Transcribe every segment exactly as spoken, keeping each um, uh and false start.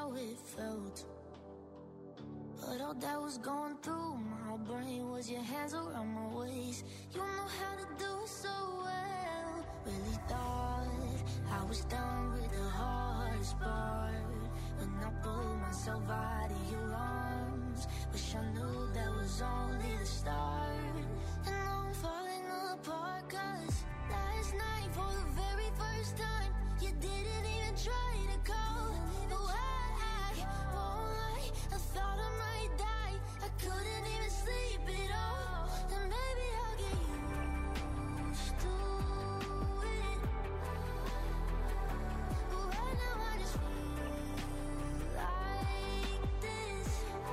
how it felt. But all that was going through my brain was your hands around my waist. You know how to do it so well. Really thought I was done with the hardest part. When I pulled myself out of your arms, wish I knew that was only the start. And now I'm falling apart, cause last night for the very first time, you didn't even try to call. No, I won't lie, I thought I might die. I couldn't even sleep at all. And maybe I'll get used to it, but right now I just feel like this.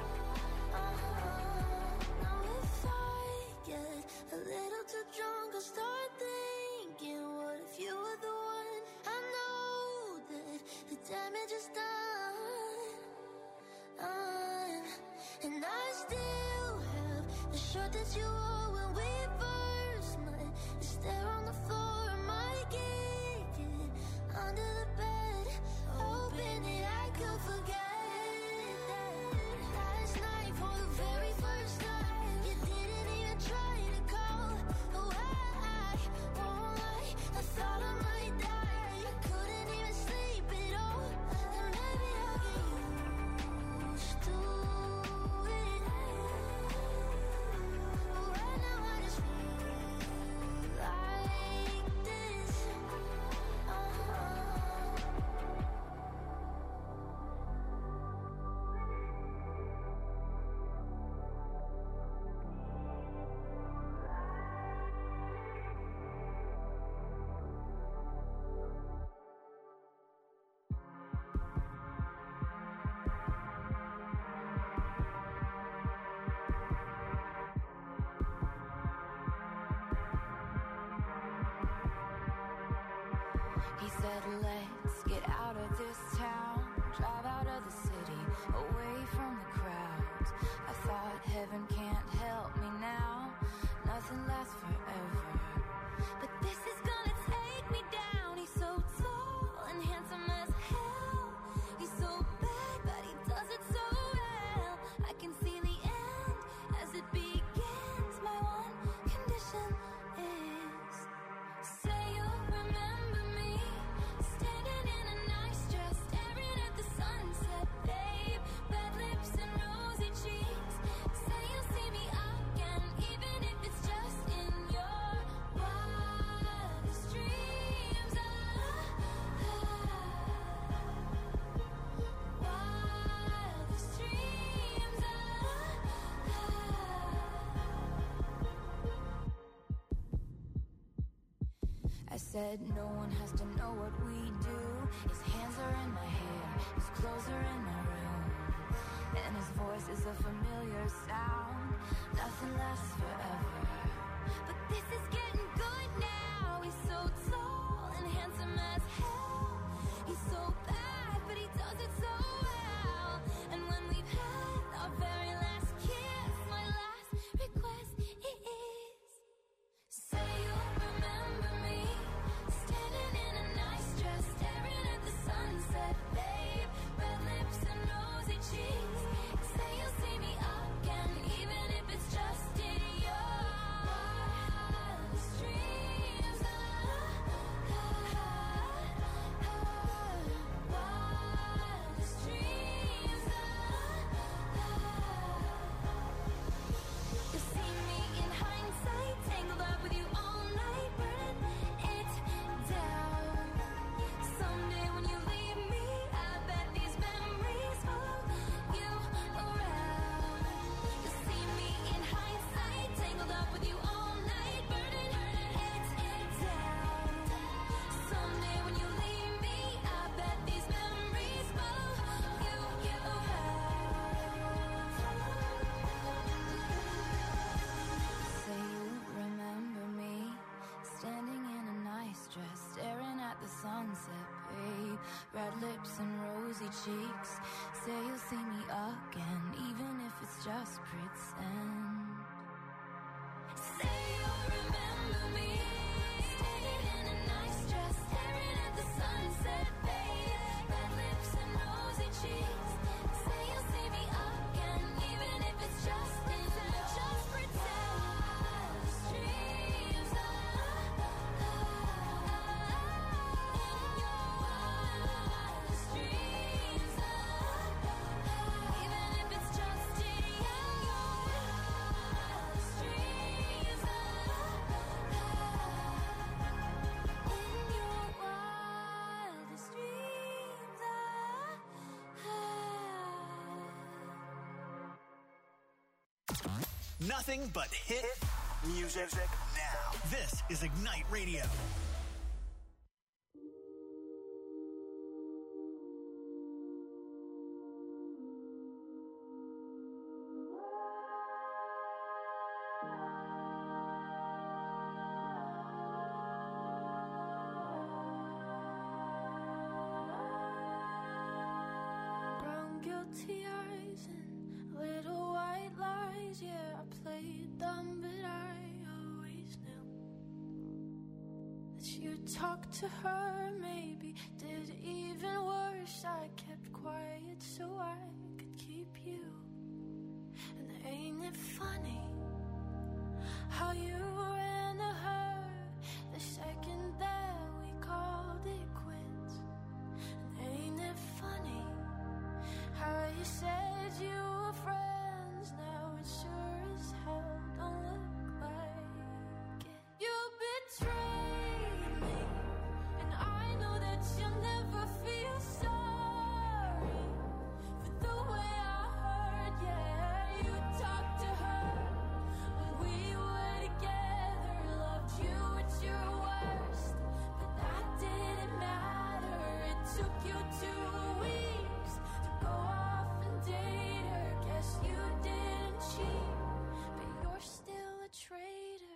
Uh-huh. Now if I get a little too drunk, I'll start thinking, what if you were the one? I know that the damage is done, done. And I still have the shirt that you wore when we first met. It's there on the floor, I might kick it under the bed, hoping that I could forget that. Last night for the very first time, you didn't even try to call. Oh, I won't lie, I thought I might die. I couldn't even sleep at all. And maybe I'll get used to it, but right now I just feel like this. Uh-huh. He said, let's get out of this town, drive out of the city, away from the crowds. I thought heaven can't help me now, nothing lasts forever. But this is gonna take me down. He's so tall and handsome as hell. He's so bad, but he does it so well. I can see the end as it begins. My one condition is, say you'll remember me, standing in a nice dress, staring at the sunset, babe. Red lips and rosy cheeks. Say you'll see me again, even if it's just in your wildest dreams. Ah, wildest dreams. Ah, I said no one has to know what we do. His hands are in my hair, his clothes are in my room, and his voice is a familiar sound. Nothing lasts forever, but this is getting good now. He's so tall and handsome as hell. He's so bad, but he does it so well. And when we've had our very last kiss, my last request is, say you'll remember me, standing in a nice dress, staring at the sunset, babe. Red lips and rosy cheeks. Say you'll see me again, even if it's just in your wildest dreams. Ah, ah, ah, wildest dreams. Ah, ah. You see me in hindsight, tangled up with you all night, burning it down. Someday when you leave me, I bet these memories follow you around. You see me in hindsight, tangled up with you all night, burning it down. Someday when you leave me, I bet these memories follow you around. Say you remember me, standing in a nice dress, staring at the sunset, babe. Red lips and rosy cheeks. Say you'll see me again, even if it's just pretend. Say you'll remember me, standing in a nice dress, staring at the sunset, babe. Red lips and rosy cheeks. Nothing but hit music now. This is Ignite Radio. Brown guilty eyes and little white lies. Yeah, I played dumb, but I always knew that you'd talk to her. Maybe did even worse. I kept quiet so I could keep you. And ain't it funny how you ran to her the second that we called it quits? And ain't it funny how you said you were friends? Now it sure as hell don't look like it. You betrayed me, and I know that you'll never feel sorry for the way I hurt. Yeah, you talked to her when we were together, loved you at your worst, but that didn't matter. It took you two weeks to go off and date her. Guess you didn't cheat, but you're still a traitor.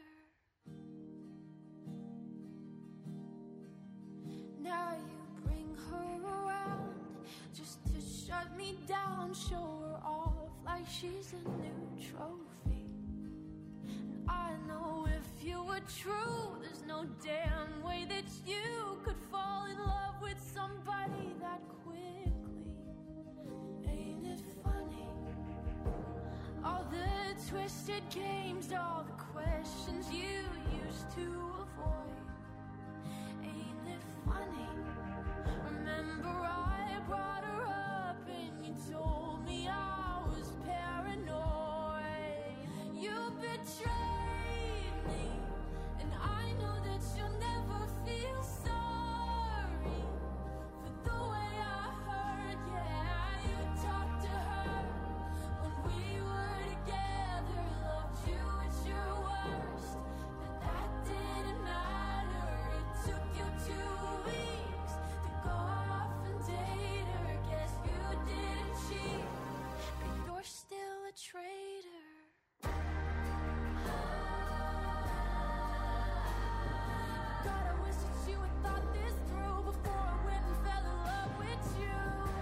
Now you bring her around just to shut me down, show her off like she's a new trophy. And I know if you were true, there's no damn way that you could fall in love with somebody that quickly. Ain't it funny? All the twisted games, all the questions you used to avoid. Ain't it funny? Remember I brought her up and you told me I was paranoid. You betrayed me, and I know that you'll never feel sorry for the way I hurt. Yeah, you talked to her when we were together, loved you at your worst, but that didn't matter. It took you two weeks to go off and date her. Guess you didn't cheat, but you're still a traitor. God, I wish that you had thought this through before I went and fell in love with you.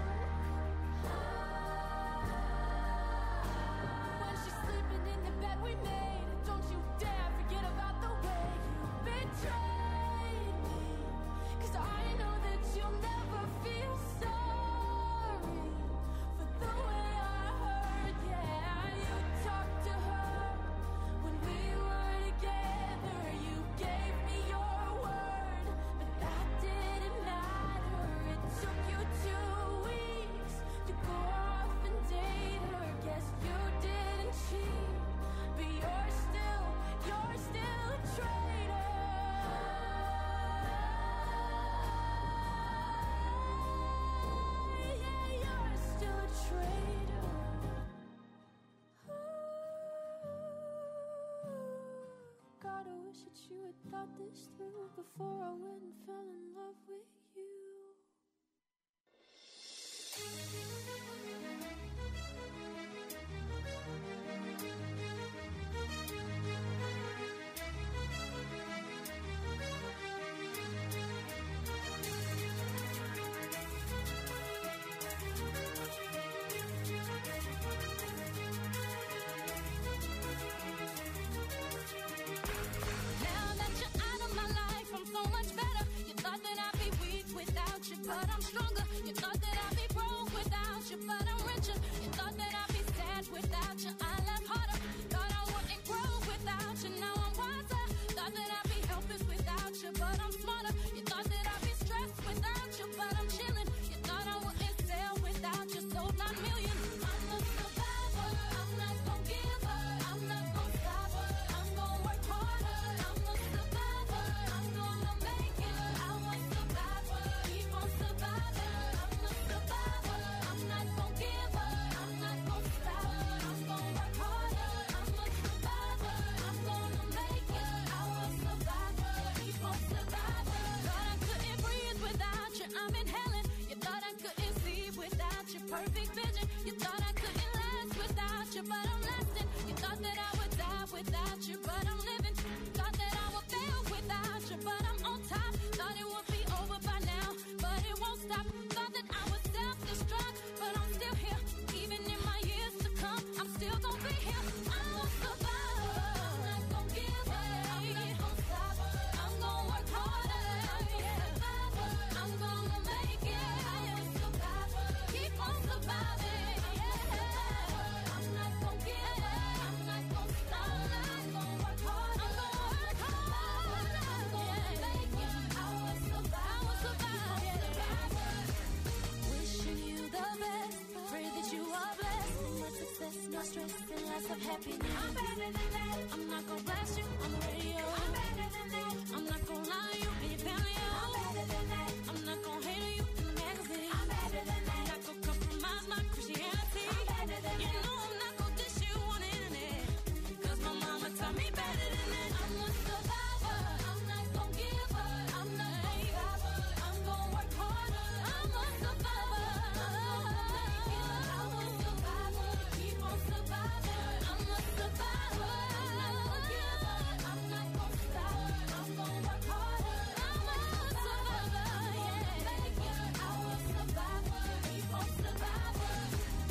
When she's sleeping in the bed we made, don't you dare forget about the way you betrayed me. 'Cause I know that you'll never feel sorry for the way I hurt. Yeah, you talked to her when we were together. You gave me your word, but that didn't matter. It took you two weeks to go off and date her. Guess you didn't cheat, but you're still, you're still a traitor. Yeah, you're still a traitor. God, I wish that you had thought this through before I went and fell in love with you. Now that you're out of my life, I'm so much better. You thought that I'd be weak without you, but I'm stronger. You thought that I'd be broke without you, but I'm richer. You thought that I'd be sad without you, I laugh harder. Thought I wouldn't grow without you, now I'm wiser. Thought that I'd be helpless without you, but I'm smarter. You thought that I'd be stressed without you, but I'm chilling. You thought I wouldn't sell without you, sold nine million. I'm a survivor, I'm not gonna give up, I'm not gonna stop, I'm gonna work harder. I'm a survivor, I'm gonna make it. I was survivor, keep on surviving. I'm a survivor, I'm not gonna give up, I'm not gonna stop, I'm gonna work harder. perfect vision. You thought I couldn't last without you, but I'm lasting. You thought that I would die without you, but I'm living. Thought that I would fail without you, but I'm on top. Thought it would be over by now, but it won't stop. Thought that I would self-destruct, but I'm still here. Even in my years to come, I'm still gonna be here. I'm gonna survive. I'm not gonna give up. I'm not gonna stop. I'm gonna work harder. I'm gonna survive. I'm gonna make it. I am a survivor. Keep on surviving. Yeah. I'm not gonna give up. I'm not gonna stop. I'm gonna work hard. I'm gonna work hard. I'm gonna make it. I will survive. I will survive. Wishing you the best. Pray that you are blessed. Much success, no stress, and lots of happiness. I'm better than that. I'm not gonna blast you on the radio. I'm better than that. I'm not gonna lie you in your family. I'm better than that. I'm not gonna hate you in the magazine. I'm better than that. I'm not gonna compromise my Christianity. I'm better than that. You know I'm not gonna dish you on the internet. Cause my mama taught me better than that. I'm a survivor. I'm not gonna give up. I'm not gonna stop. I'm gonna work harder. I'm a survivor. I'm gonna make it. I'm a survivor. Keep on surviving. I'm a survivor. I'm not gonna give up. I'm not gonna stop. I'm gonna work harder. I'm a survivor. Yeah, make it. I will survive. Keep on surviving.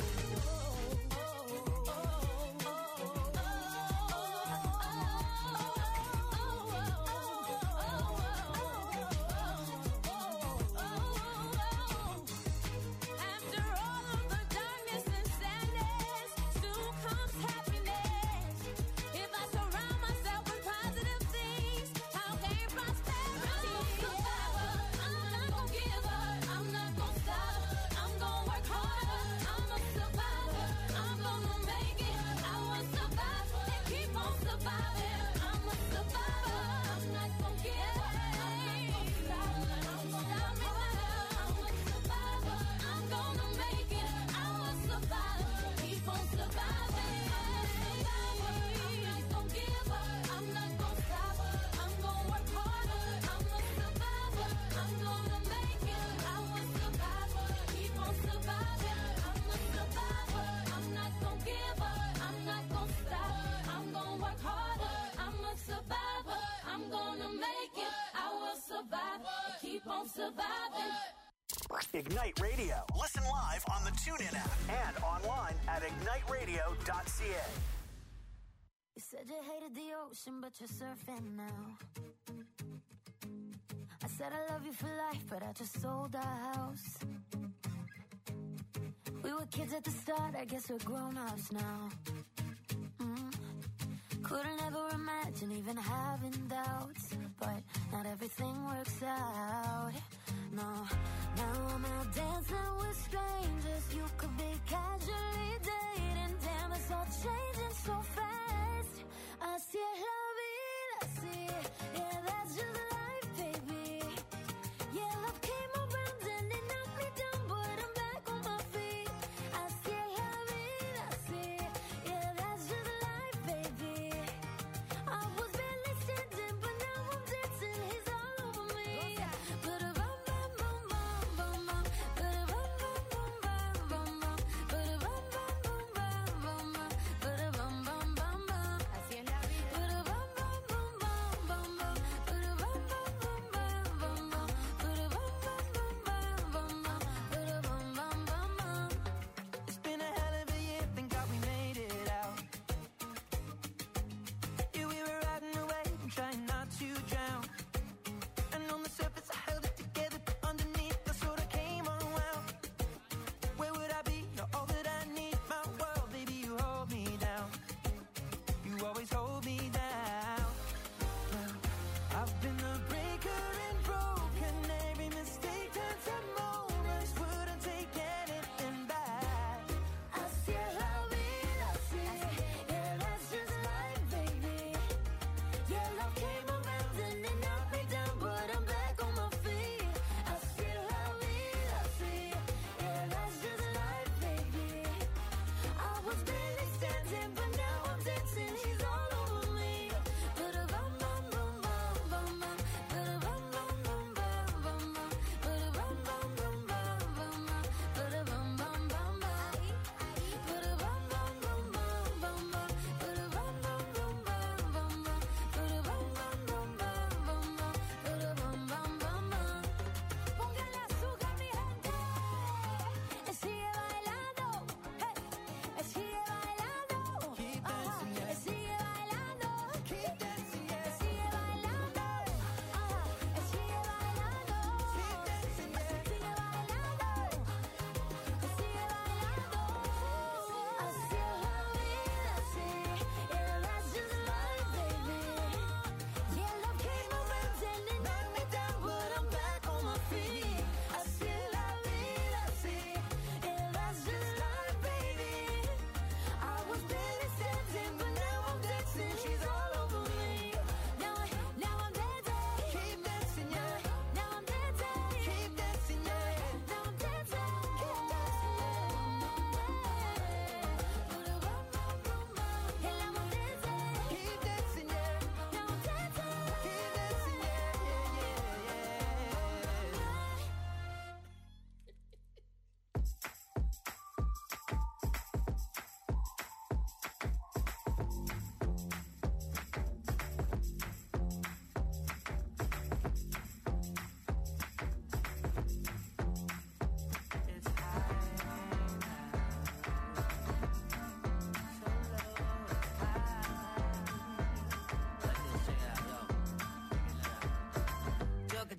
After all of the darkness and sadness, soon comes happiness. If I surround myself with positive things, I'll gain prosperity. I'm a survivor. I'm not gonna give up. I'm not gonna stop. I'm gonna work harder. I'm a survivor. I'm gonna make it. I will survive and keep on surviving. I'm a survivor. I'm not gonna give up. I'm not gonna stop. I'm gonna stop me now. I'm a survivor. I'm gonna make it. I will survive. Keep on surviving. I'm not gonna give up. I'm not gonna stop. I'm gonna work harder. I'm a survivor. I'm gonna make it. I will survive. Keep on surviving. I'm a survivor. I'm not gonna give up. I'm not gonna stop. I'm gonna work harder. I'm a survivor. I'm gonna make it. I will survive. Keep on surviving. Ignite Radio. Listen live on the TuneIn app and online at ignite radio dot c a. You said you hated the ocean, but you're surfing now. I said I love you for life, but I just sold our house. We were kids at the start, I guess we're grown-ups now. Mm. Couldn't ever imagine even having doubts, but not everything works out. No, now I'm out dancing with strangers. You could be casually dating. Damn, it's all changing so fast. Así es la vida, así. Yeah, that's just life, baby. Yeah, love came around and it knocked me down, but I'm back on my feet. Así es la vida, así. Yeah, that's just life, baby. I was barely standing, but now I'm dancing. He's all over me. Ba-da-bum, bum, bum, bum, bum, bum. Ba-da-bum, bum, bum, bum, bum, bum. Ba-da-bum, bum, bum, bum, bum, bum. Ba-da-bum, bum, bum, bum. Así es la vida. Ba-da-bum, bum, bum, bum, bum, bum. Ba-da-bum, bum, bum, bum, bum, bum. Ba-da-bum, bum, bum, bum, bum, bum. Ba-da-bum, bum, bum, bum. It's been a hell of a year, thank God we made it out. Yeah, we were riding away, trying not to drown. And on the surface I held it together, but underneath I sort of came unwound. Where would I be? You're all that I need, my world, baby, you hold me down. You always hold me down. Well, I've been the breaker and broken. Every mistake turns to moments. Wouldn't take anything back. Así es la vida, así. Yeah, that's just life, baby. Yeah, love came around and it knocked me down, but I'm back on my feet. Así es la vida, así. Yeah, that's just life, baby. I was barely standing, but now I'm dancing. He's all over me. Ba-da-bum, bum, bum, bum, bum, bum. Ba-da-bum, bum, bum, bum, bum, bum. Ba-da-bum, bum, bum, bum, bum, bum. Ba-da-bum, bum, bum, bum.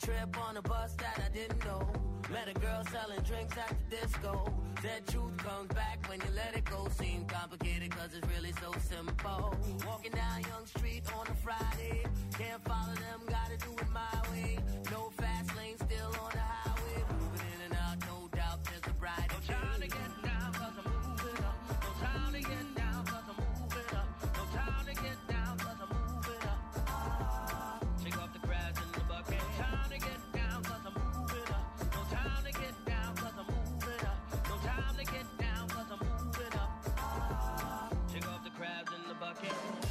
trip on a bus that I didn't know. Met a girl selling drinks at the disco. Said truth comes back when you let it go. Seemed complicated cause it's really so simple. Walking down Young Street on a Friday. Can't follow them, gotta do it my way. No fast lane, still on the highway. Moving in and out, no doubt there's a bright. No time to get down cause I'm moving up. No time to get down cause I'm moving up. No time to get down cause I'm moving up. Ah, shake off the crabs in the bucket. No time to get down cause I'm moving up. No time to get down cause I'm moving up. No time to get down cause I'm moving up. Ah, shake off the crabs in the bucket.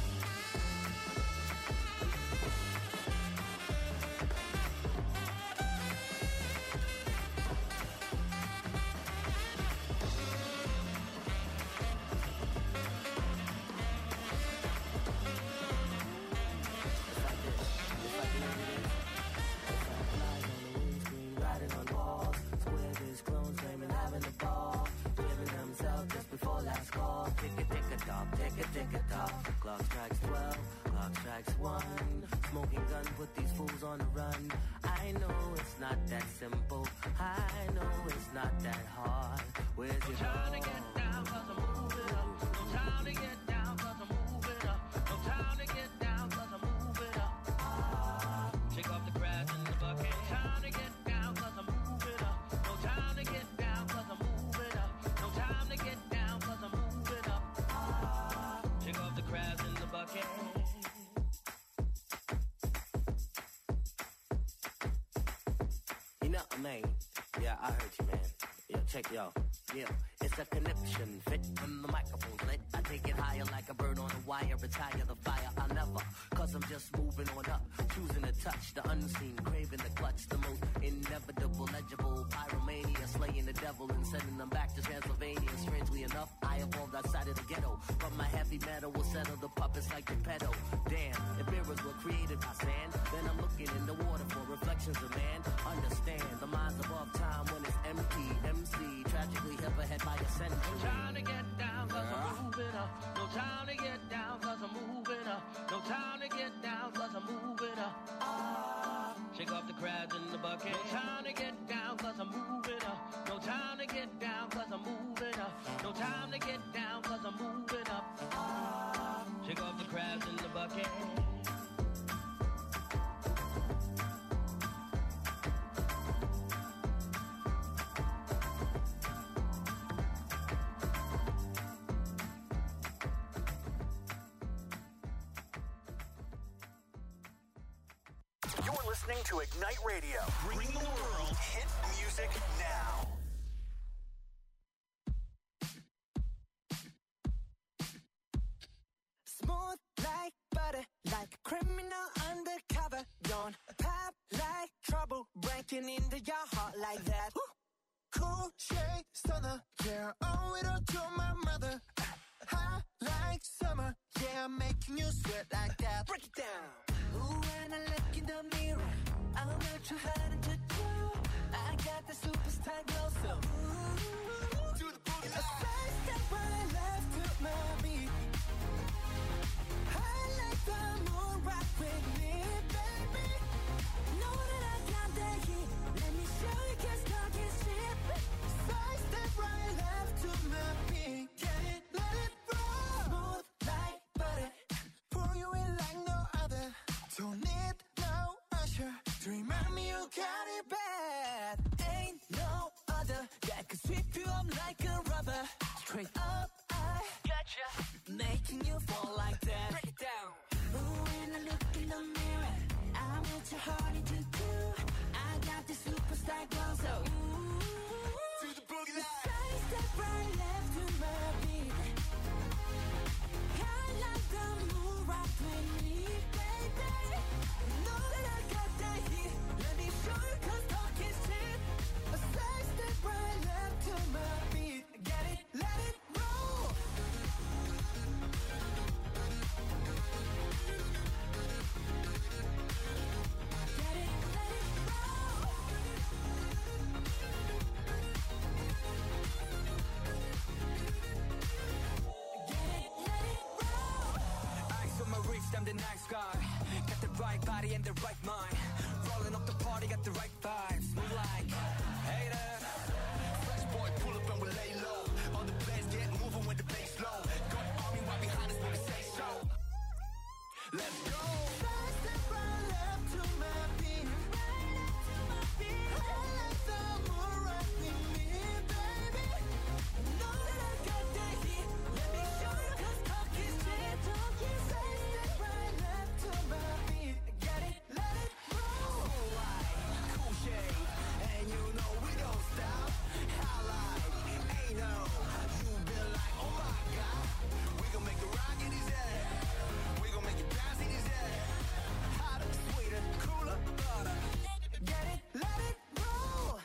Clock strikes twelve, clock strikes one. Smoking gun, put these fools on the run. I know it's not that simple. I know it's not that hard. Where's your time to get down cause I'm moving up. No time to get down cause I'm moving up. No time to get down cause I'm moving up. Ah, shake off the crabs in the bucket. No time to get down cause I'm moving up. No time to get down cause I'm moving up. No time to get down cause I'm moving up. Ah, shake off the crabs in the bucket. You know, man. Yeah, I heard you, man. Yeah, check yo. Yeah, it's a connection. Fit when the microphone's lit. I take it higher like a bird on a wire. Retire the fire. I'll never. Cause I'm just moving on up. Choosing to touch the unseen. Craving the clutch. The most inevitable, legible. Pyromania. Slaying the devil and sending them back to Transylvania. Strangely enough, I evolved outside of the ghetto. But my heavy metal will settle the puppets like the pedo. Damn, if mirrors were created by sand, then I'm looking in the water for reflections of man. Understand, the mind's above time when it's empty. M C, tragically hip ahead by a century. No time to get down cause yeah. I'm moving up. No time to get down cause I'm moving up. No time to get down cause I'm moving up. Ah, shake off the crabs in the bucket. No time to get down cause I'm moving up. No time to get down cause I'm moving up. No time to get down cause I'm moving up. Ah, shake off the crabs in the bucket. Listening to Ignite Radio. Bring the world hit music now. Smooth like butter, like a criminal undercover. Don't pop like trouble, breaking into your heart like that. Cool shade stunner, yeah, owe it all to my mother. Hot like summer, yeah, I'm making you sweat like that. Break it down. Ooh, when I look in the mirror, I'm not too hard to do. I got the superstar glow, so ooh, do the boogie line. A side step right left to my beat. I like the moon rock with me, baby. Know that I got that heat. Let me show you, can't stop your shit. Side step right left to my beat. Get it, let it roll. Smooth like butter, pour you in like no other. Don't need no usher to remind me you got it bad. Ain't no other that could sweep you up like a rubber. Straight up, I gotcha, making you fall like that. Break it down. Ooh, when I look in the mirror, I'm what you're hard to do. I got the superstar glow, so ooh, to the boogie line. Side step right left to my beat. I like the moon rock with me, baby. Know that I got that heat. Let me show you, cause talk is cheap. A side step right left to my beat. Get it, let it roll. Get it, let it roll. Get it, let it roll. Ice on my wrist, I'm the nice guy. Got the right body and the right mind. Rolling up the party, got the right vibes. Move like, hey there. Fresh boy, pull up and we lay low. All the players get moving with the bass low. Got army right behind us when we say so. Let's go. Fast and right left to my beat. Right up to my beat. I like the moon right with me, baby. Know that I got that heat. Let me show you 'cause talk is cheap. Talk is fast and right left to my beat. Get it, let it roll. So white, cool shade, and you know we don't stop. Highlight, ain't no. You been like, oh my God. We gon' make the rock in his head. We gon' make it bounce in his head. Hotter, sweeter, cooler, butter. Get it, let it roll.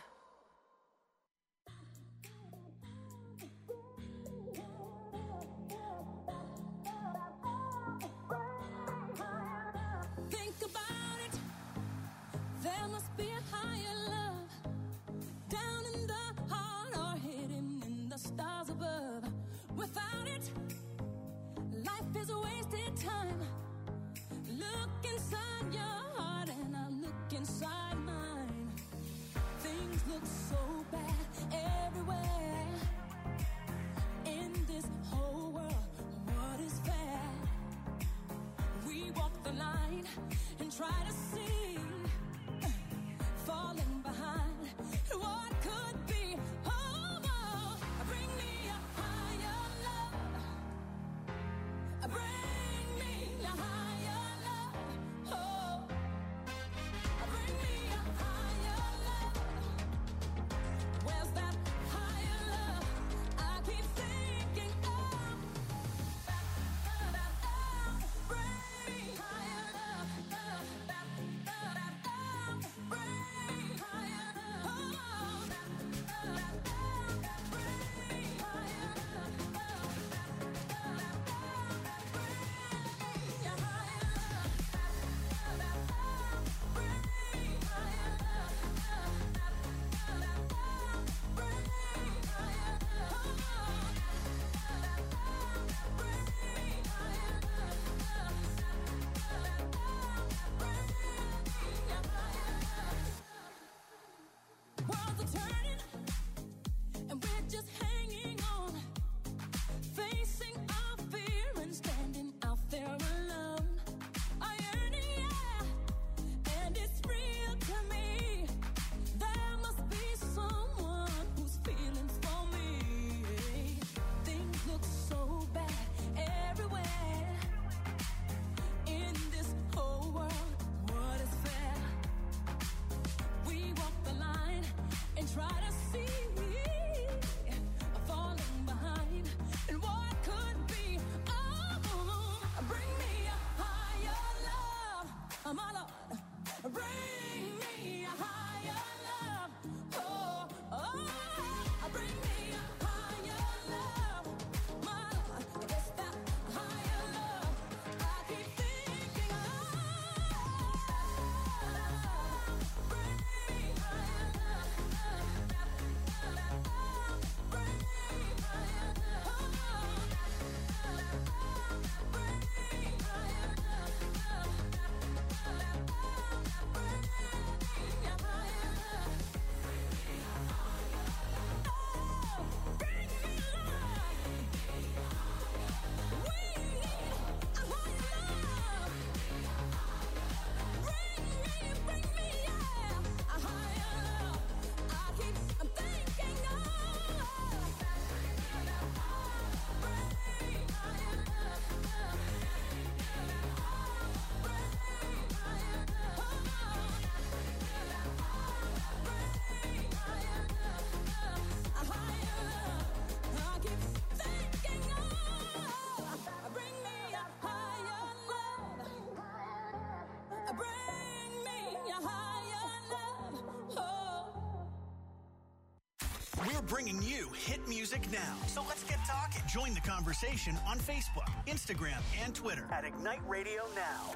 Think about it. There must be a higher love down in the heart or hidden in the stars above. Without it, life is a wasted time. Look inside your heart and I look inside mine. Things look so bad everywhere. In this whole world, what is fair? We walk the line and try to see, falling behind what could be. Oh, oh, bring me a higher love. Bring me a higher love. Oh, bring me a higher love. Where's that higher love? I keep thinking of. Bring me higher love. Bring higher love. Bring higher love. Worlds are turning, and we're just hanging on, facing our fear and standing out there alone. I yearn, yeah, and it's real to me. There must be someone who's feeling for me. Things look so bad everywhere. In this whole world, what is fair? We walk the line and try to see, falling behind and what could be. Oh, bring me a higher love, my Lord. Bring me a higher love. Oh, oh, bring me a higher love, my Lord. It's that higher love I keep thinking of. Bring me higher love. Bring higher love. Bring higher We're bringing you hit music now. So let's get talking. Join the conversation on Facebook, Instagram, and Twitter at Ignite Radio Now.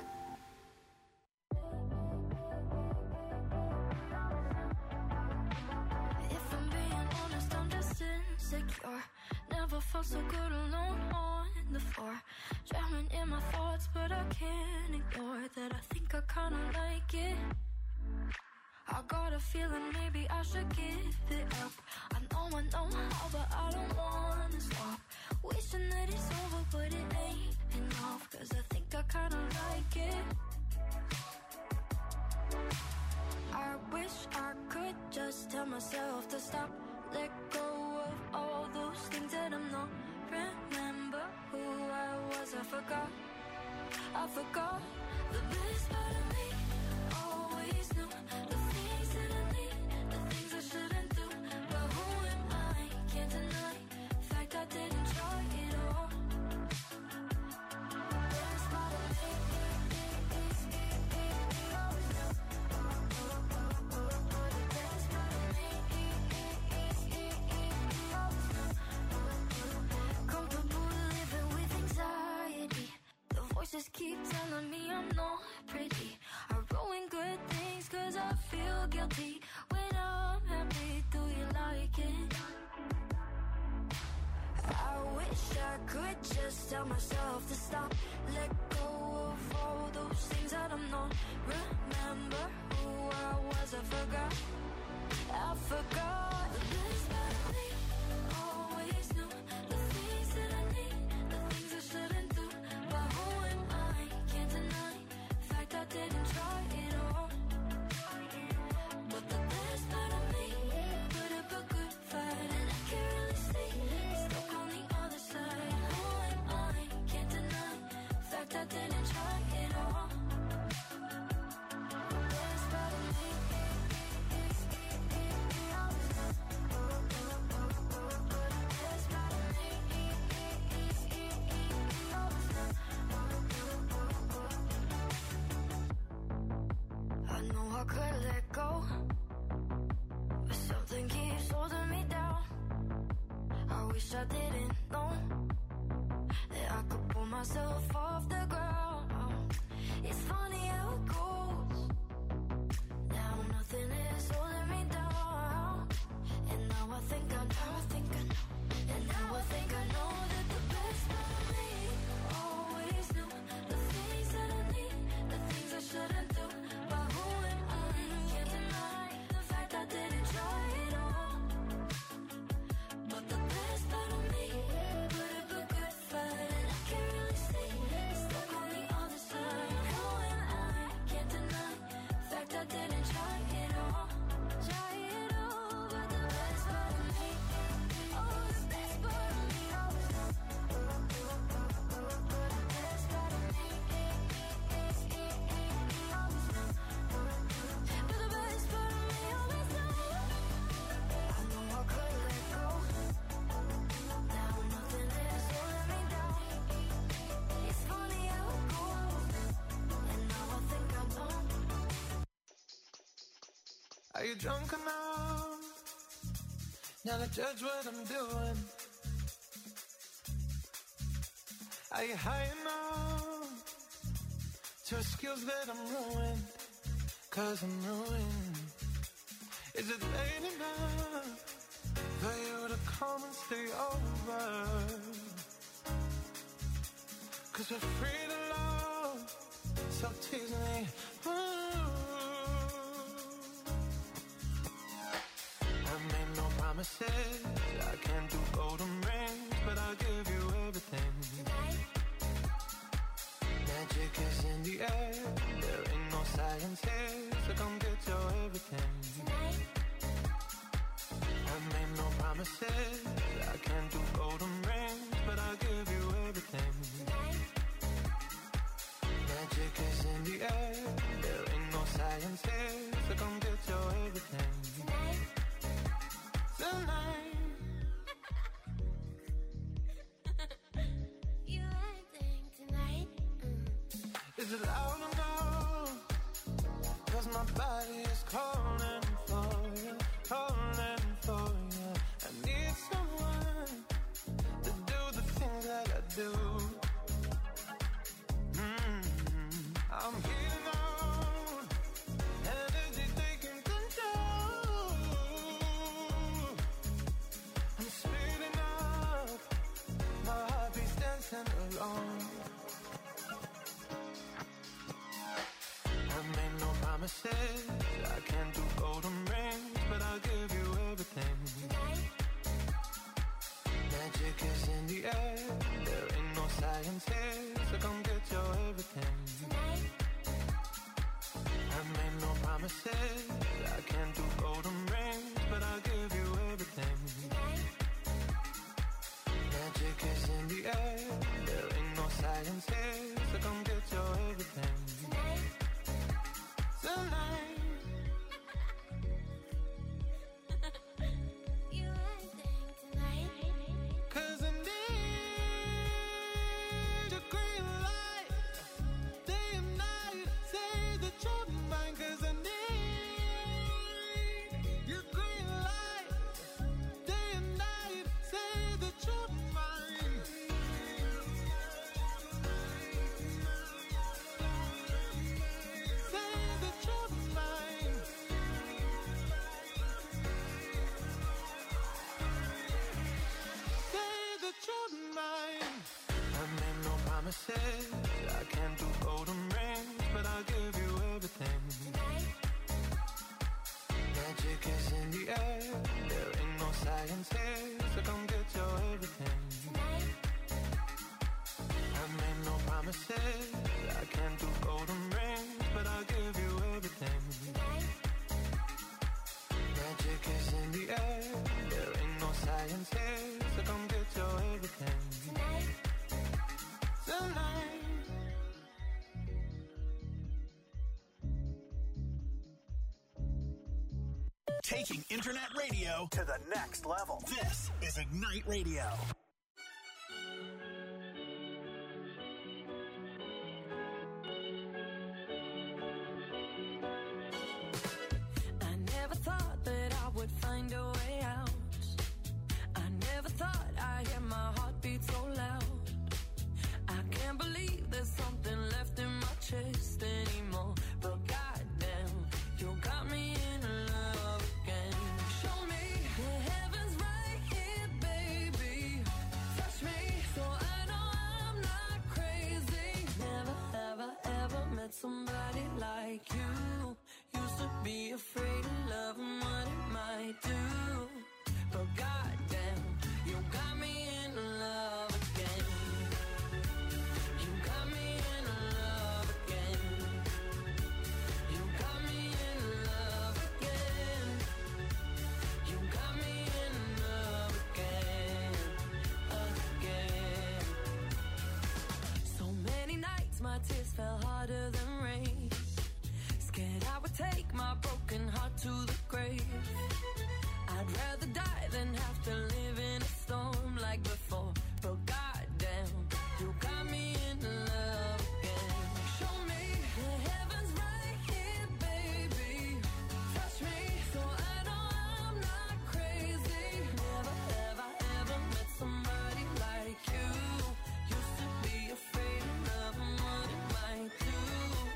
If I'm being honest, I'm just insecure. Never felt so good alone on the floor. Drowning in my thoughts, but I can't ignore that I think I kinda like it. I got a feeling maybe I should give it up. I know I know how, but I don't wanna stop. Wishing that it's over, but it ain't enough. Cause I think I kinda like it. I wish I could just tell myself to stop. Let go of all those things that I'm not. Remember who I was, I forgot. I forgot. The best part of me always knew the things that I need, the things I shouldn't do. But who am I? Can't deny the fact I didn't try it all. The best part of me is always knew. The best part of me is always knew. Comfortable living with anxiety. The voices keep telling me I'm not pretty. I ruin good things cause I feel guilty. When I'm happy, do you like it? I wish I could just tell myself to stop. Let go of all those things that I'm not. Remember who I was, I forgot. I forgot. The best part of me always knew the things that I need, the things I shouldn't do. But who am I? Can't deny the fact I didn't try it all. But the best part of me put up a good fight, and I can't really see it's stuck on the other side. Who am I? Can't deny the fact I didn't try it all. The best part of me is always I know I could let go, but something keeps holding me down. I wish I didn't know that I could pull myself off the ground. It's funny how it goes. Now nothing is holding me down. And now I think I know, I think I know. And now I think I know that the best part of me always knew the things that I need, the things I shouldn't do. But who am I? Can't deny the fact I didn't try it all. But the best part of me put up a good fight, and I can't really see it's stuck on the other side. Who am I? Can't deny the fact I didn't try it all. Try it all, but the best part of me, oh, the best part of me always knew. The best part of me always knew. But the best part of me always knew. I know I could let go. Now nothing is holding me down. It's funny how it goes. And now I think I know. Are you drunk enough now to judge what I'm doing? Are you high enough to excuse that I'm ruined? Cause I'm ruined. Is it late enough for you to come and stay over? Cause we're free to love, so tease me. Ooh. I made no promises, I can't do golden rings, but I'll give you everything. Magic is in the air, there ain't no science here, so come get your everything. I made no promises, I can't do golden rings, but I'll give you everything. Magic is in the air, there ain't no science here, so come get your everything. Tonight. You acting tonight? Is it loud enough? Cause my body is calling for you, calling for you. I need someone to do the things that I do. Mm-hmm. I'm getting on, energy taking control. I'm speeding up, my heartbeat's dancing along. I made no promises, I can't do I'll give you everything. Tonight. Magic is in the air. There ain't no science here, so come get your everything. Tonight. I made no promises. I can't do golden rings, but I'll give you everything. Tonight. Magic is in the air. There ain't no science here, so come get your everything. Tonight. Tonight. You everything tonight. Cause I need your green light. Day and night, say that you're mine. Cause I need your green light. Day and night, say that you're mine. Say that you're mine. Say that you're mine. I made no promises. I can't do golden rings, but I'll give you everything. Tonight. Magic is in the air. There ain't no science here, so come get your everything. Tonight. I made no promises. I can't do golden rings, but I'll give you everything. Tonight. Magic is in the air. There ain't no science here, so come get your everything. Tonight. Tonight. Taking internet radio to the next level. This is Ignite Radio. I never thought that I would find a way out. I never thought I'd hear my heartbeat so loud. I can't believe there's something left in my chest anymore. But goddamn, you got me in love again. Show me the heavens right here, baby. Touch me so I know I'm not crazy. Never, ever, ever met somebody like you. Used to be afraid of love and what it might do. But goddamn, you got me in love again. You got me in love again. You got me in love again. You got me in love again, again. So many nights my tears fell harder than rain. Scared I would take my broken heart to the grave. I'd rather die than have to live in a storm like before. But goddamn, you got me in love again. Show me the heavens right here, baby. Touch me so I know I'm not crazy. Never, ever, ever met somebody like you. Used to be afraid of love and what it might do.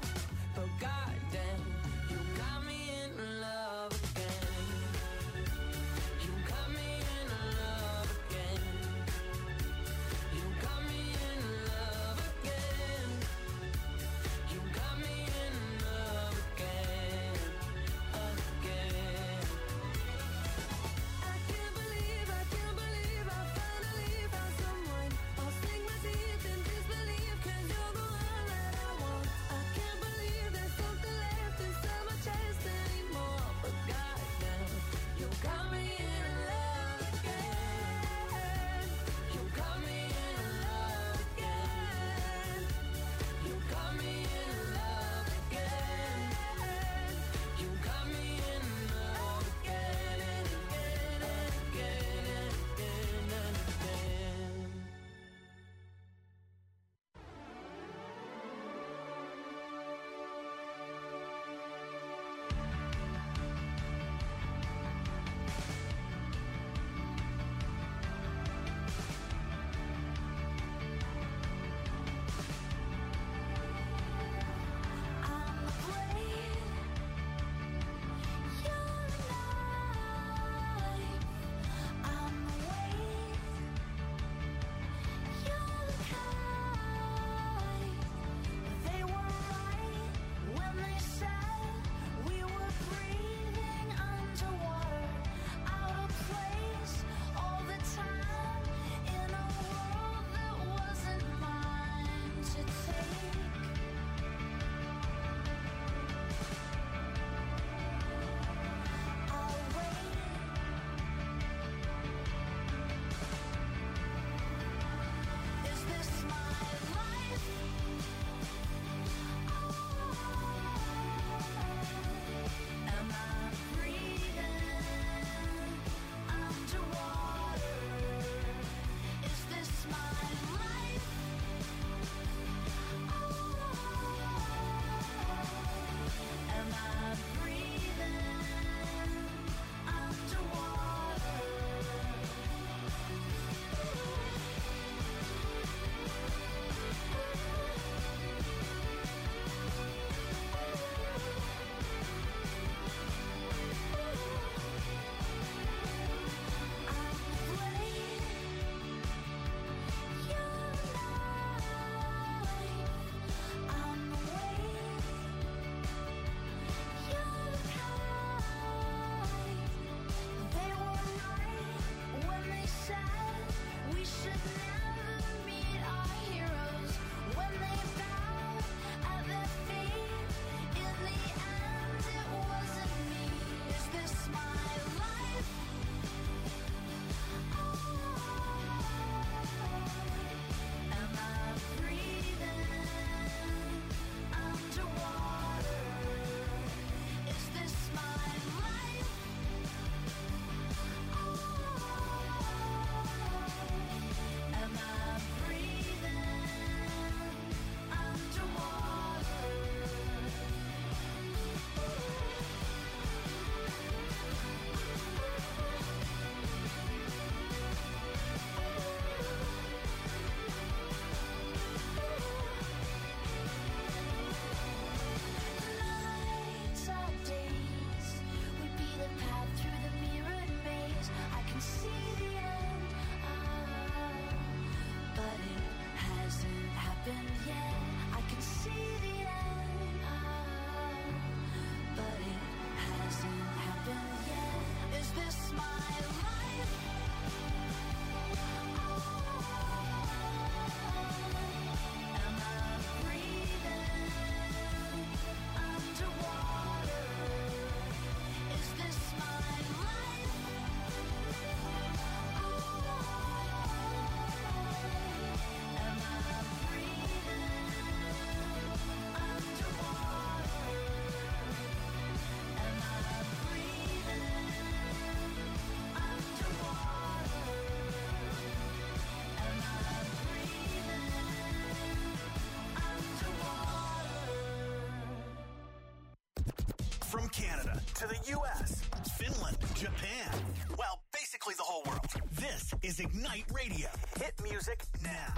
to the U S, Finland, Japan. Well, basically the whole world. This is Ignite Radio. Hit music now.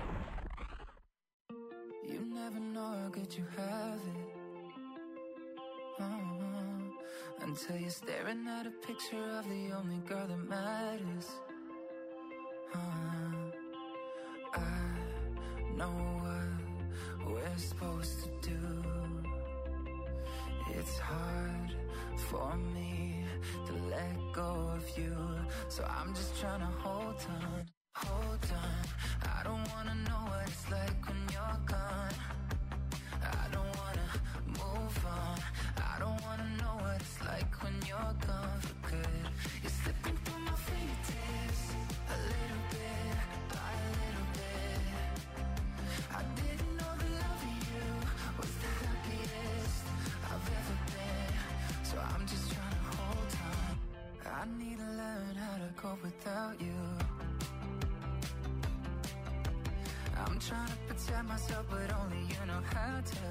You never know how good you have it. Uh-huh. Until you're staring at a picture of the only girl that matters. Uh-huh. I know what we're supposed to do. It's hard for me to let go of you, so I'm just trying to hold on, hold on. I don't wanna know what it's like when you're gone. I don't wanna move on. I don't wanna know what it's like when you're gone for good. You're slipping through my fingertips, a little bit, by a little bit. I didn't know the love of you was the happiest I've ever been, so I'm just trying to hold on. I need to learn how to cope without you. I'm trying to protect myself, but only you know how to.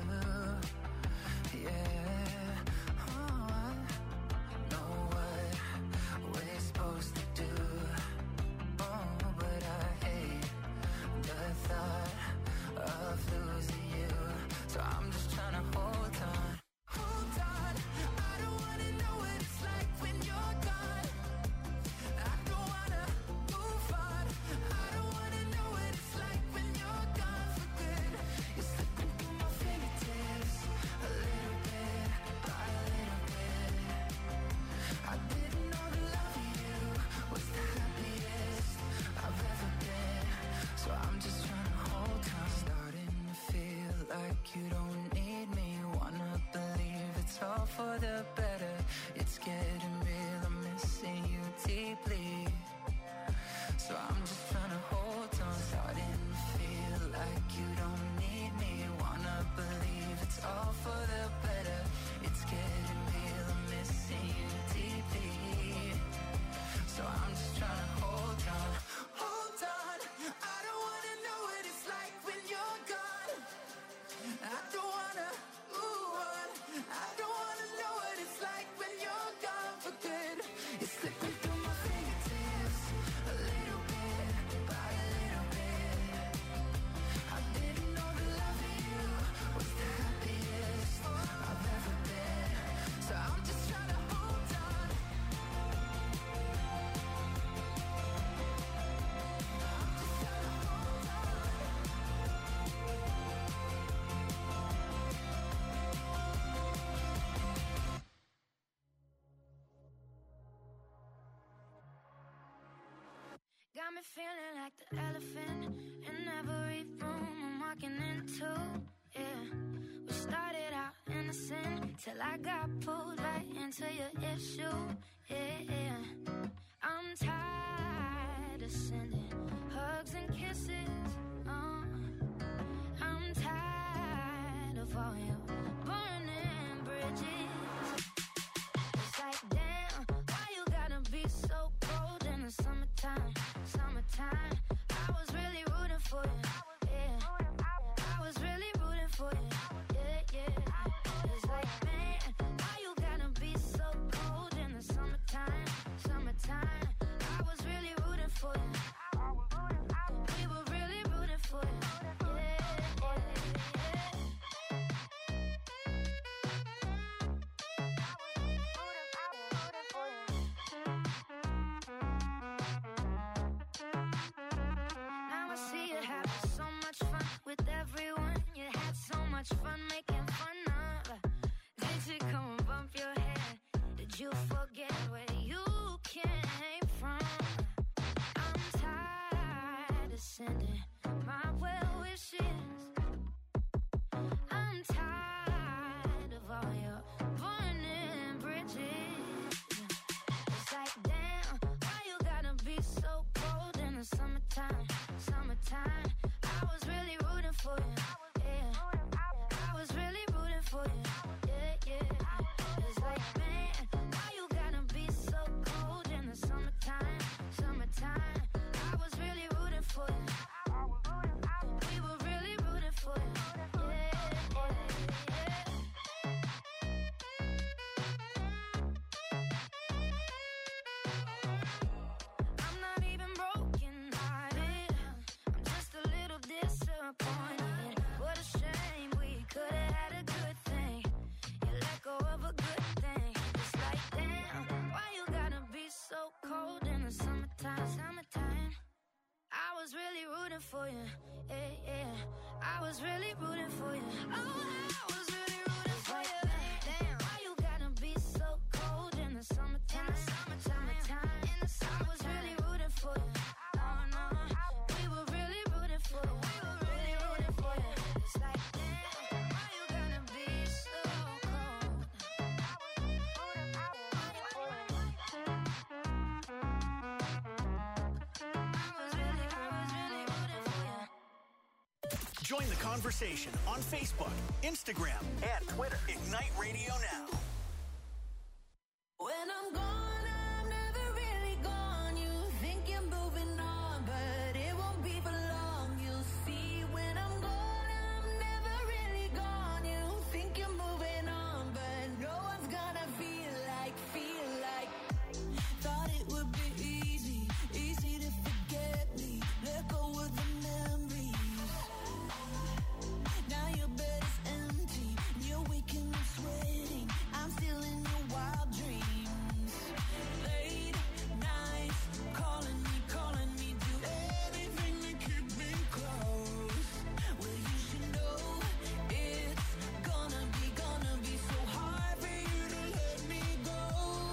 Yeah, oh, I know what we're supposed to do. Oh, but I hate the thought of losing you, so I'm just trying to hold on. Hold on, I don't wanna know what it's like when you're gone. I don't wanna move on. I don't wanna know what it's like when you're gone for good. You're slipping through my fingertips, a little bit, by a little bit. I didn't know the love of you was the happiest I've ever been, so I'm just trying to hold on. Starting to feel like you don't need me. Wanna believe it's all for the better. It's getting real, I'm missing you deeply, so I'm just trying to hold on. Starting to feel like you don't need me. Wanna believe it's all for the better. It's getting real, I'm missing you deeply, so I'm just trying to hold on. Hold on, I don't wanna know what it's like when you're gone. I don't wanna move on. I don't wanna know what it's like when you're gone for good. You're slipping through my fingertips, a little bit, by a little bit. I didn't know the love of you was the happiest I've ever been, so I'm just trying to hold on. Got me feeling like the elephant in every room I'm walking into. Yeah, we started out innocent till I got pulled right into your issue. Yeah, yeah. I'm tired of sending hugs and kisses. Uh, I'm tired of all your burning bridges. It's like, damn, why you gotta be so cold in the summertime? Summertime, I was really rooting for you. Yeah, I was really rooting for you. Yeah, yeah. It's like, man, why you gotta be so cold in the summertime? Summertime, I was really rooting for you. We were really rooting for you. Yeah, yeah, Now I see you having so much fun with everyone. You had so much fun making fun of. Did you come and bump your head? Did you forget where you came from? I'm tired of sending my well wishes. I'm tired of all your burning bridges. It's like, damn, why you gotta be so cold in the summertime? Summertime, I was really rooting for you. Yeah, I was really rooting for you. Yeah, yeah. It's like, man, why you gotta be so cold in the summertime? Summertime, I was really rooting for you. We were really rooting for you. Yeah, yeah, yeah. rooting for you. Yeah, yeah. I was really rooting for you. Oh, I was really rooting for you. Damn, why you gotta be so cold in the summertime? In the summertime, in the summer. I was really rooting for you. No, no, we were really rooting for you. We were really rooting for you. It's like, damn, why you gotta be so cold? Join the conversation on Facebook, Instagram, and Twitter. Ignite Radio Now. When I'm gone, I'm never really gone. You think you're moving on, but it won't be for long. You'll see when I'm gone, I'm never really gone. You think you're moving on, but no one's gonna feel like, feel like. Thought it would be easy, easy to forget me. Let go of the memories. Now your bed is empty, you're waking up sweating. I'm still in your wild dreams. Late nights, calling me, calling me, do anything to keep me close. Well, you should know it's gonna be, gonna be so hard for you to let me go.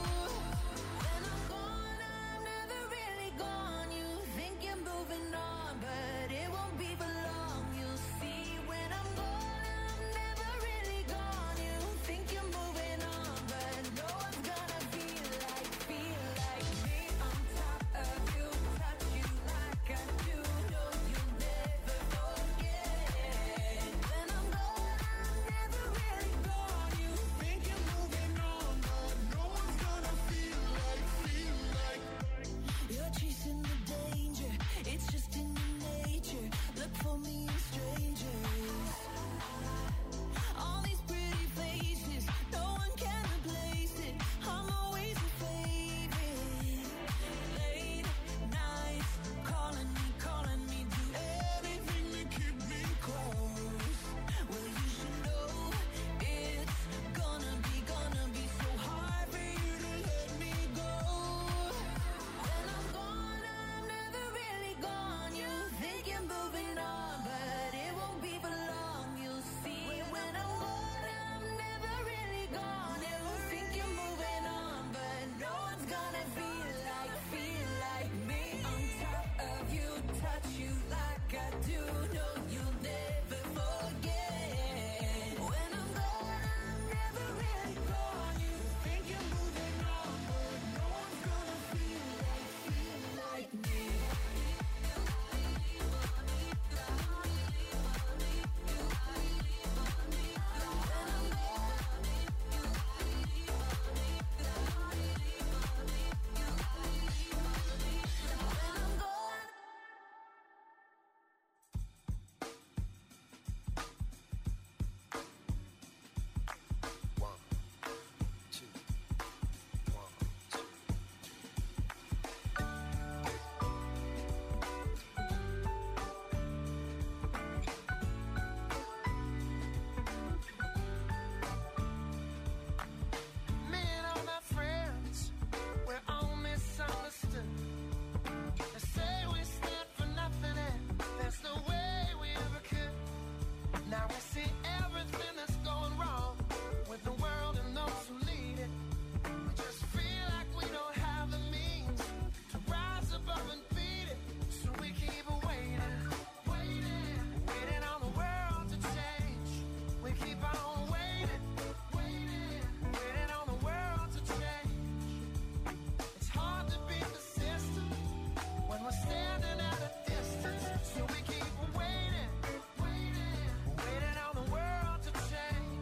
When I'm gone, I'm never really gone. You think you're moving on, but it won't be for long. You'll see when I'm gone, I'm never really gone. You think you're moving on, but no one's gonna feel like, feel like me on top of you, touch you like I do. No, you'll never forget. When I'm gone, I'm never really gone. You think you're moving on, but no one's gonna feel like, feel like. You're chasing the danger, it's just in your nature. Look for me in strangers. All these pretty faces, no one can replace it. I'm always your favorite. Late nights, calling me, calling me, do anything to keep me close. Well, you should know it's gonna be, gonna be so hard for you to let me go. When I'm gone, I'm never really gone. You think you're moving on, but it won't be for long. You'll see when I'm gone, I'm never really gone. You think you're moving on, but no one's gonna feel like, feel like me on top of you, touch you like I do. No, you'll never forget. When I'm gone, I'm never really gone. You think you're moving on, but no one's gonna feel like, feel like me. Me and all my friends, we're all misunderstood. They say we stand for nothing and there's no way we ever could. Now we see everything that's going wrong with the world and those who lead it. We just feel like we don't have the means to rise above and beat it. So we keep waiting, waiting, waiting on the world to change. We keep on waiting, waiting, waiting on the world to change. It's hard to beat the system when we're standing at a distance. So we keep waiting, waiting, waiting on the world to change.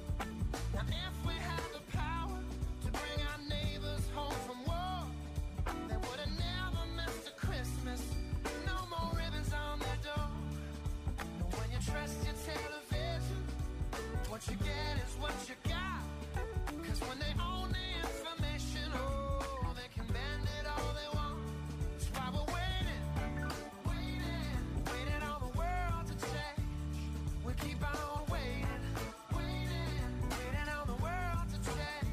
Now if we had the power to bring our neighbors home from war, they would have never missed a Christmas. No more ribbons on their door. But when you trust your television, what you get is what you got. Cause when they own the information, oh, they can bend it all they want. That's why we're waiting, waiting, waiting on the world to change. We keep on waiting, waiting, waiting on the world to change.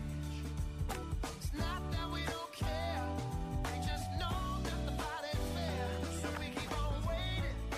It's not that we don't care, we just know that the fight ain't fair. So we keep on waiting,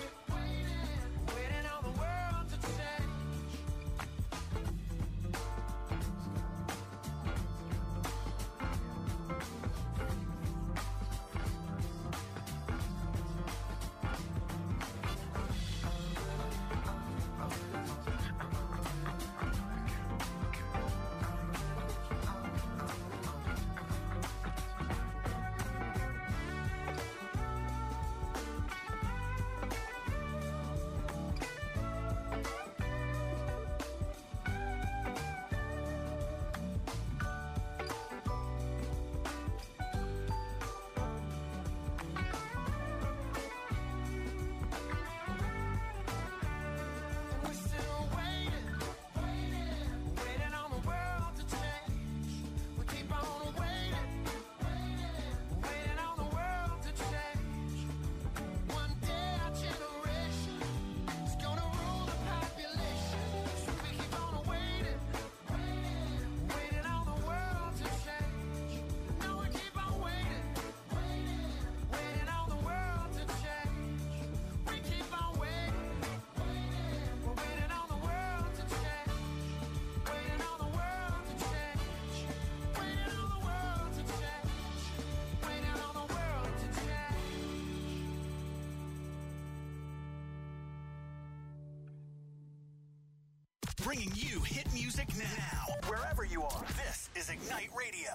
bringing you hit music now. Wherever you are, this is Ignite Radio.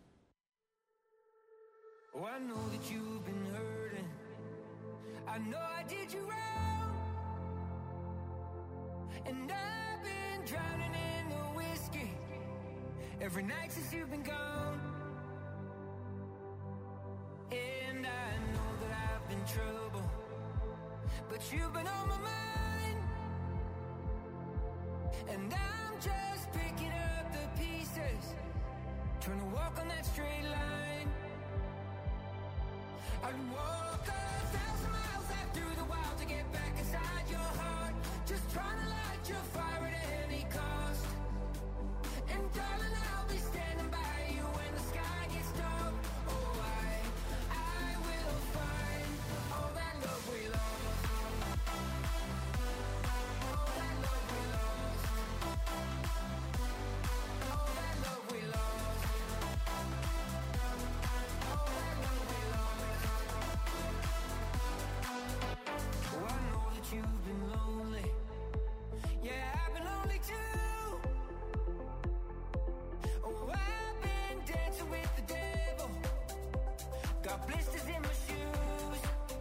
Oh, I know that you've been hurting. I know I did you wrong. And I've been drowning in the whiskey every night since you've been gone. And I know that I've been trouble, but you've been on my mind. And I'm just picking up the pieces, trying to walk on that straight line. I'd walk a thousand miles out through the wild to get back inside your heart, just trying to light your fire at any cost. And darling, I'll be standing by you when the sky gets dark. Oh, I, I will find all that love we lost. All that love we lost. All that love we lost. All that love we lost. Oh, I know that you've been lonely. Yeah, I've been lonely too. Oh, I've been dancing with the devil. Got blisters in my shoes.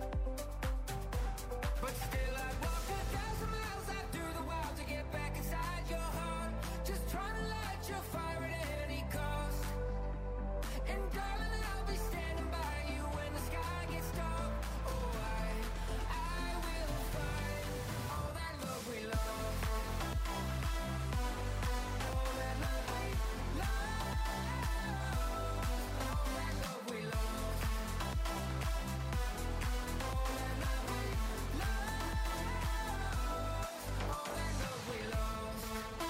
But still I'd walk a thousand miles out through the wild to get back inside your heart, just trying to light your fire at any cost. And darling, I'll be standing by you when the sky gets dark. Oh, I, I will find all that love we lost. All that love we lost. All that love we lost. All that love we lost. All that love we lost.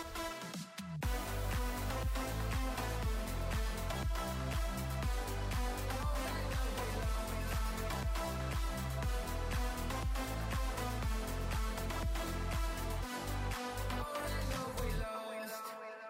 All that love we lost.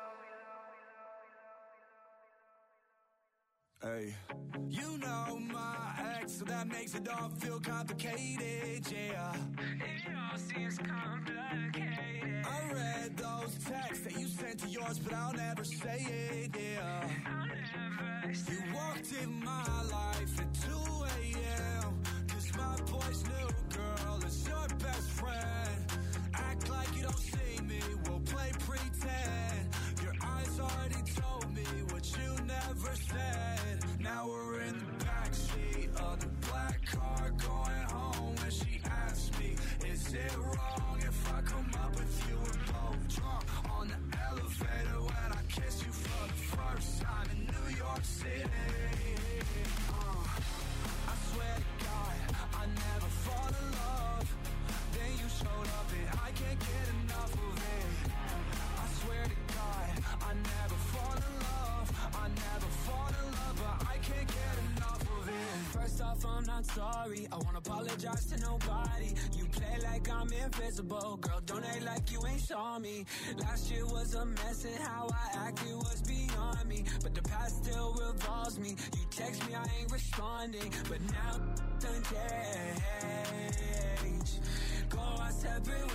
Hey, you know my ex, so that makes it all feel complicated, yeah. It all seems complicated. I read those texts that you sent to yours, but I'll never say it, yeah. I'll never say You walked in my life at two a.m. Cause my boy's new girl is your best friend. Act like you don't see me, we'll play pretend. Your eyes already told me what you never said. Now we're in the backseat of the black car going home. And she asked me, is it wrong if I come up with you and both drunk on the elevator when I kiss you for the first time in New York City? Uh, I swear to God, I never fall in love. Then you showed up and I can't get enough of it. I swear to God, I never fall in love. I never fall in love, but I can't get enough of it. First off, I'm not sorry. I won't apologize to nobody. You play like I'm invisible. Girl, don't act like you ain't saw me. Last year was a mess and how I acted was beyond me. But the past still revolves me. You text me, I ain't responding. But now done change. Go our separate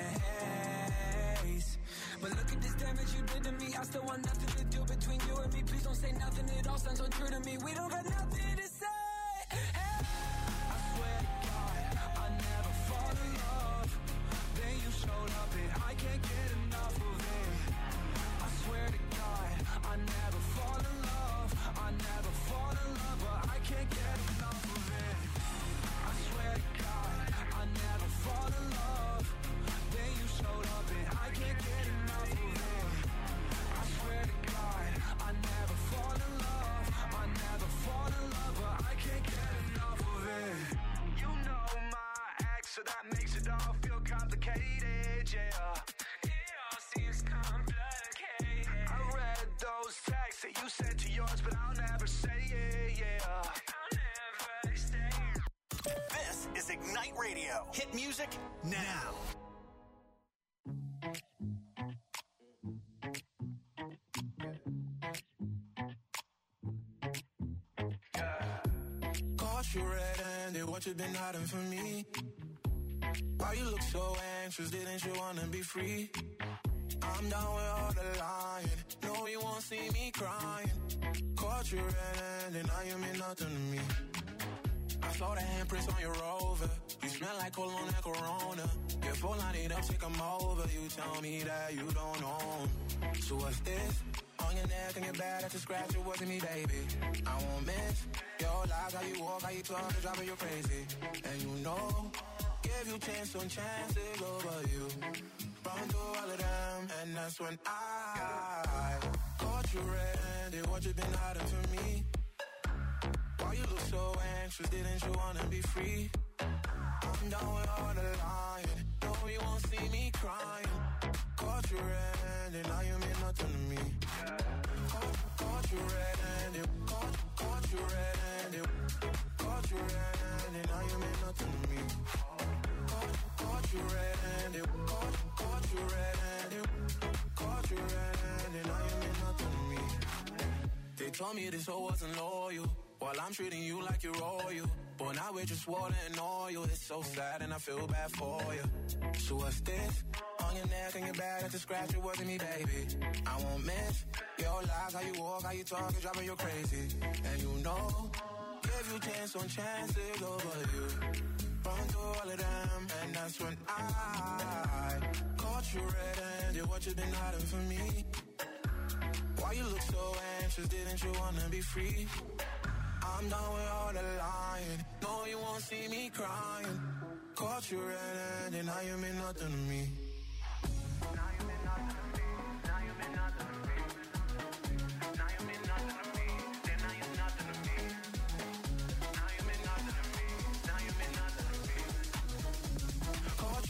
ways. But look at this damage you did to me. I still want nothing to do between you and me. Please don't say nothing, it all sounds untrue to me. We don't got nothing to say. Hey. I swear to God, I never fall in love. Then you showed up and I can't get enough of it. I swear to God, I never fall in love. I never fall in love, but I can't get enough of it. I swear to God, I never fall in love. Then you showed up and I can't get enough of it. I swear to God, I never fall in love. I never fall in love, but I can't get enough of it. You know my ex, so that makes it all feel complicated, yeah. It all seems complicated. I read those texts that you sent to yours, but I'll never say it, yeah. I'll never say it. This is Ignite Radio. Hit music now. Caught you red-handed, what you been hiding from me? Why you look so anxious, didn't you wanna be free? I'm down with all the lying. No, you won't see me crying. Caught you red-handed, now you mean nothing to me. I saw the handprints on your Rover. You smell like cologne and Corona. Your phone line it up, take 'em over. You tell me that you don't own. So what's this? On your neck and your back, that's a scratch, it wasn't me, baby. I won't miss your lies, how you walk, how you talk, it's driving you crazy. And you know, give you chance on chances over you. Run through all of them, and that's when I caught you red-handed, what you been hiding from me? Why you look so anxious, didn't you wanna be free? I'm down with all the lying, no, you won't see me crying. Caught you red-handed, now you mean nothing to me. Caught, caught you red-handed, caught, caught you red-handed, caught you red-handed, now you mean nothing to me. Caught, caught you red-handed, caught, caught you red-handed, caught you red-handed, now you mean nothing to me. They told me this hoe wasn't loyal, while I'm treating you like you're royal. But now we're just water and oil. It's so sad and I feel bad for you. So what's this? On your neck and your back, that's a scratch, it wasn't me, baby. I won't miss your lies, how you walk, how you talk, it's driving you crazy. And you know, give you chance on chances over you. Run through all of them, and that's when I caught you red-handed, what you been hiding from me? Why you look so anxious, didn't you wanna be free? I'm done with all the lying, no, you won't see me crying. Caught you red-handed, now you mean nothing to me.